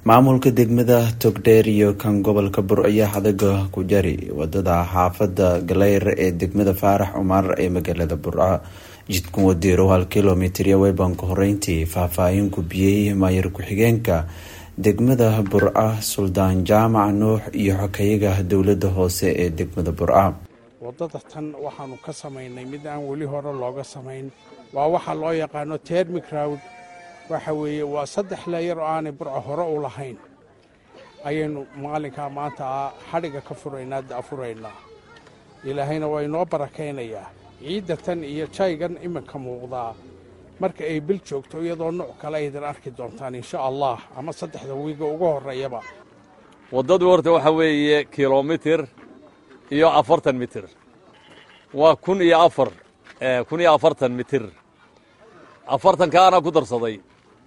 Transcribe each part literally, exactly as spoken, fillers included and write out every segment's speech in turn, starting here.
maamulka degmada Togdheer iyo kan gobolka Bur ayaa hadaga ku jari wadada xaafada Galeyr ee degmada Faarax Umar ee magaalada Burca jidku wadiiro hal kiiloomitir way banka horeyntii faahfaahin ku biyay maayir ku xigeenka degmada Burca Suldaan Jaamac Nuux iyo xoghayaha dawladda hoose ee degmada Burca. wadada tan waxaanu ka sameynay mid aan wali hore looga sameyn waa waxa loo yaqaan thermic road waxa weeye waa saddex layer oo aan Burca hore u lahayn ayaynu maalinka maanta xadhiga ka furaynaa afuraynaa ilaahayna waa inoo barakeynayaa ciidda tan iyo jaygan iminka muuqdaa marka ay bil joogto iyadoo nooc kale ay arki doontaan insha Allah ama saddexda wiiga ugu horeeyaba wadadu horta waxa weeye kiiloomitir iyo afartan mitir waa kun iyo afar ee kun iyo afartan mitir afartan kaana ku darsaday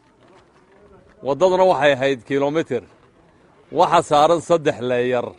wadaduna waxay ahayd kiiloomitir waxa saaran saddex leeyar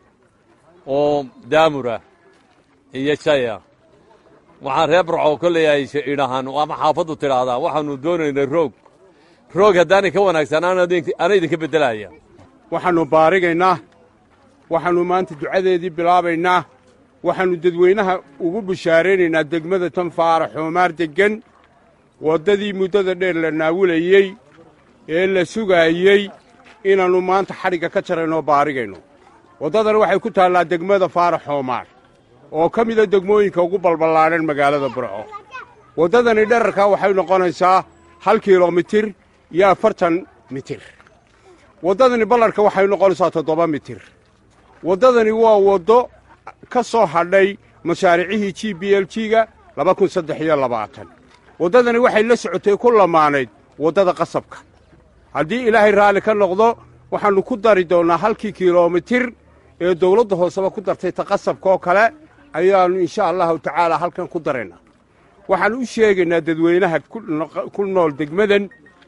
oo daamura iyo jaya waxaan reer Burco ka leeyahay idhahan ama xaafadu tiraahdaa waxaanu doonaynaa roog roog hadaan ka wanaagsanaan ana idinka bedelaya waxaanu baarigaynaa waxaanu maanta ducadeedii bilaabaynaa waxaanu dadweynaha ugu bishaareynaa degmada tan Faarax Umar degan wadadii muddada dheer la naawulayay ee la sugaayay inaanu maanta xadhiga ka jarayno baarigayno wadadan waxay ku taalaa degmada Faarax Umar oo ka mid ah degmooyinka ugu balbalaaran magaalada Burco wadadani dhererka waxay noqonaysaa hal kiiloomitir iyo afartan mitir wadadani ballarka waxay noqonaysaa toddoba mitir wadadani waa wado ka soo hadhay mashaariicii G B L G-ga laba kun saddex iyo labaatan wadadani waxay la socotay ku lamaanayd wadada qasabka haddii ilaahay raali ka noqdo waxaanu ku dari doonaa halkii kiiloomitir ee dawladda hooseba ku dartay taqasabka oo kale ayaanu insha Allah tacaala halkan ku dareynaa waxaan u sheegaynaa dadweynaha ku nool degmadan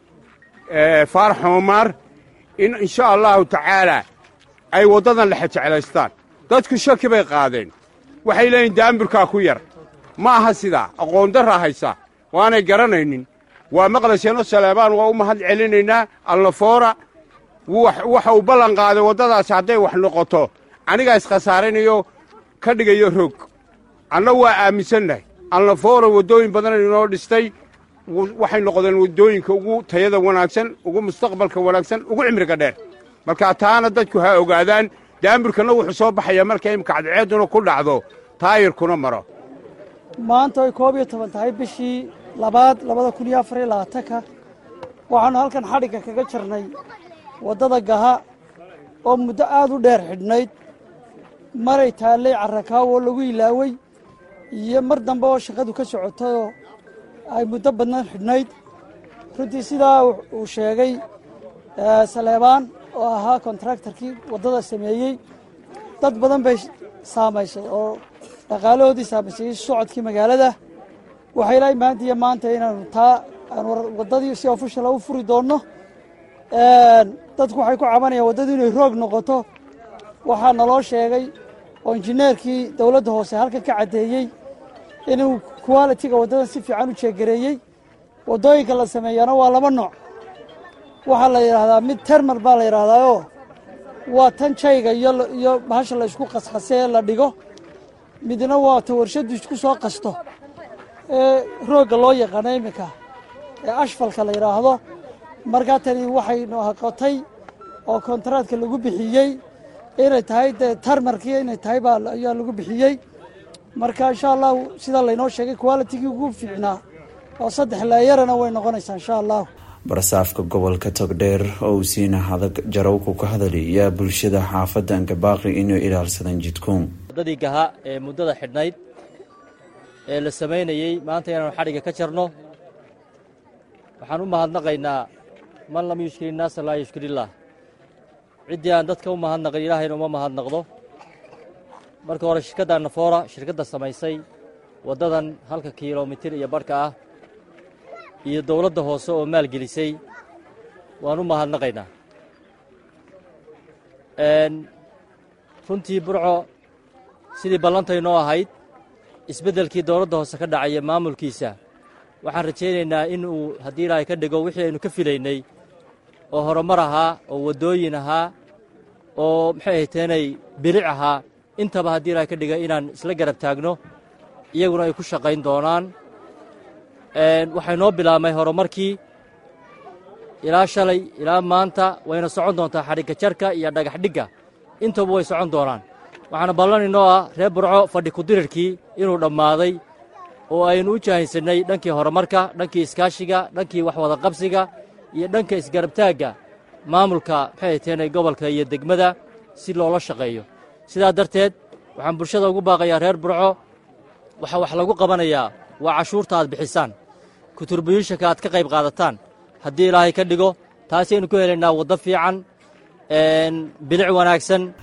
ee Faarax Umar in insha Allah tacaala ay wadadan la xajeclaystaan dadku shaki bay qaadeen waxay leeyihiin daamburka ku yar ma aha sida aqoon darra haysa waanay garanaynin waa maqlasheeno Saleebaan waa u mahad celinaynaa Allafoora waxa uu ballan qaaday wadadaas haday wax noqoto aniga is khasaarinayo ka dhigayo roog anna waa aaminsanahay Allafoora wadooyin badan inoo dhistay waxay noqdeen wadooyinka ugu tayada wanaagsan ugu mustaqbalka wanaagsan ugu cimriga dheer marka taana dadku ha ogaadaan daamburkana wuxuu soo baxaya markay imka cadceeduna ku dhacdo taayirkuna maro maanta ay koob iyo toban tahay bishii labaad labada kun iyo afar iyo labaatan waxaanu halkan xadhiga kaga jirnay wadada Gaha oo muddo aad u dheer xidhnayd maray taalay carrakaawo lagu ilaaway iyo mar dambe oo shaqadu ka socotay oo ay muddo badan xidhnayd runtii sidaa uu sheegay Saleebaan oo ahaa contractorkii wadada sameeyay dad badan bay saameysay oo dhaqaalahoodii saameysay socodkii magaalada waxay ilaa maanta iyo maanta inaanu taa wadadii si official u furi doono dadku waxay ku cabanayaan wadadu inay roog noqoto waxaa naloo sheegay oo injineerkii dawladda hoose halkan ka cadeeyey inuu quality-ga wadadan si fiican u jeegareeyey wadooyinka la sameeyana waa laba nooc waxaa la yidhaahdaa mid termal baa la yidhaahdaayoo waa tan jayga iyo iyo bahasha la isku qasqasee la dhigo midna waa ta warshadu isku soo qasto ee roogga loo yaqaano iminka ee ashfalka la yidhaahdo markaa tani waxay noqotay oo kontraadka lagu bixiyey inay tahay dee tarmarkii inay tahay baa ayaa lagu bixiyey marka insha Allah sida laynoo sheegay quality-gii ugu fiicnaa oo saddex laayarana way noqonaysaa insha Allah barsaafka gobolka Togdheer oo siina hadag jarowku ka hadalaya bulshada xaafada Angabaaqi inuu ilaalsadaan jidkoon wadadii Gaha ee muddada xidhnayd ee la sameeyay maanta inaan xadhiga ka jarno waxaan u mahadnaqaynaa man lam yushkiri naas la yushkirillah cidii aan dadka u mahadnaqin Ilaahayna uma mahadnaqdo marka hore shirkadda Allafoora shirkadda samaysay wadadan halka kiiloomitir iyo barka ah iyo dawladda hoose oo maal gelisay waan u mahadnaqaynaa een runtii Burco sidii ballantaynoo ahayd isbeddelkii dawladda hoose ka dhacay maamulkiisa waxaan rajaynaynaa in uu haddii Ilaahay ka dhigo wixii aynu ka filaynay oo horumar ahaa oo waddooyin ahaa oo maxay ahayteenay bilic ahaa intaba haddii ilaahay ka dhigay inaan isla garab taagno iyaguna ay ku shaqayn doonaan waxay noo bilaabmay horumarkii ilaa shalay ilaa maanta wayna socon doontaa xadhigga jarka iyo dhagax dhigga intaba way socon doonaan waxaana ballanninoo ah reer burco fadhi kudirirkii inuu dhammaaday oo aynu u jahaynsannay dhankii horumarka dhankii iskaashiga dhankii waxwada qabsiga iyo dhanka isgarabtaagga maamulka maxay ahayteenay gobolka iyo degmada si loola shaqeeyo sidaa darteed waxaan bulshada ugu baaqayaa reer burco waxaa wax lagu qabanayaa waa cashuurta aad bixisaan kuturbiyuushanka aad ka qayb qaadataan haddii ilaahay ka dhigo taasaynu ku helaynaa waddo fiican bilic wanaagsan